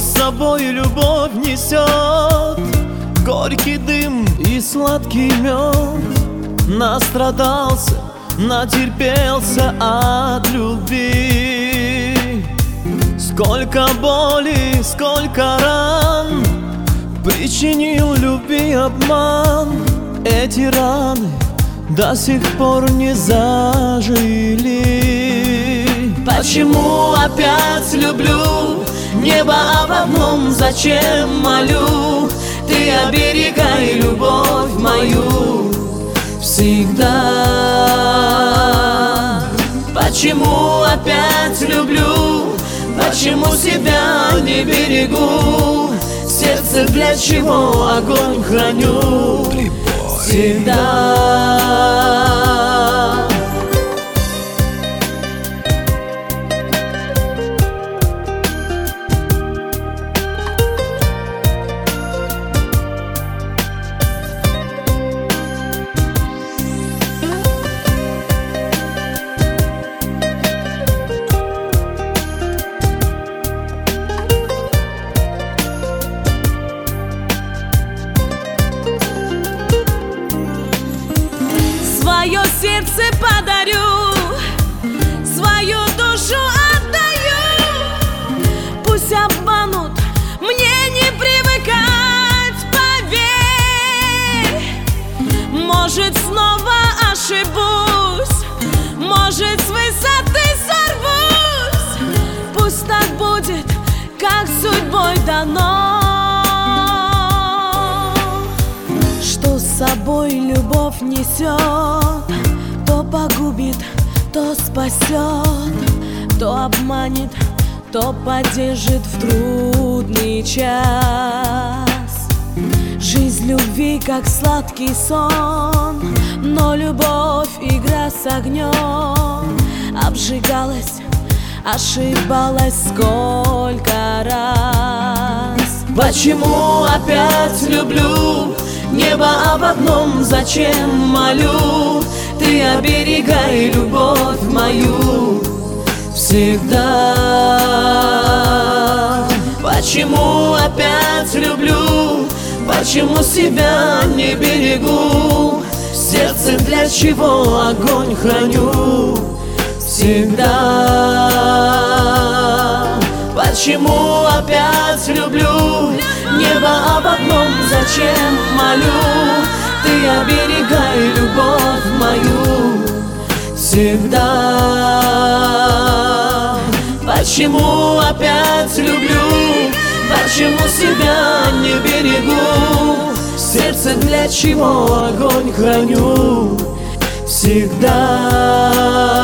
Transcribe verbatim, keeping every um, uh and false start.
с собой любовь несет горький дым и сладкий мед. Настрадался, натерпелся от любви. Сколько боли, сколько ран причинил любви обман. Эти раны до сих пор не зажили. Почему опять люблю? Небо об одном зачем молю? Ты оберегай любовь мою всегда. Почему опять люблю? Почему себя не берегу? Сердце для чего огонь храню всегда. Свое сердце подарю, свою душу отдаю. Пусть обманут, мне не привыкать, поверь. Может, снова ошибусь, может, с высоты сорвусь. Пусть так будет, как судьбой дано. Что с собой любовь несет, то погубит, то спасет, то обманет, то поддержит в трудный час. Жизнь любви как сладкий сон, но любовь игра с огнем. Обжигалась, ошибалась сколько раз. Почему опять люблю? Небо об одном зачем молю? Ты оберегай любовь мою всегда. Почему опять люблю? Почему себя не берегу? Сердце для чего огонь храню всегда. Почему опять люблю? Небо об одном зачем молю? Ты оберегай любовь мою всегда. Почему опять люблю? Почему себя не берегу? Сердце для чего огонь храню всегда.